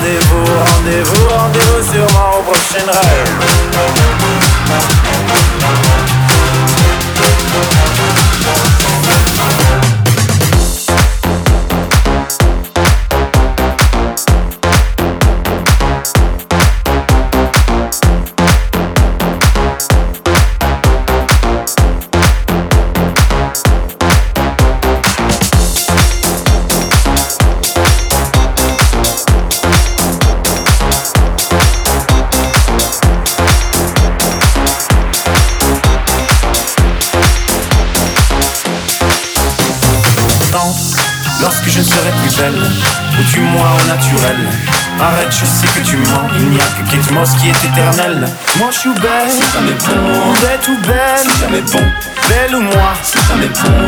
rendez-vous sûrement au prochain rêve. Lorsque je serai plus belle, ou du moins au naturel. Arrête, je sais que tu mens, il n'y a que Kate Moss qui est éternelle. Moi je suis belle, c'est jamais bon. Bête ou belle, c'est jamais bon. Belle ou moi, c'est jamais bon.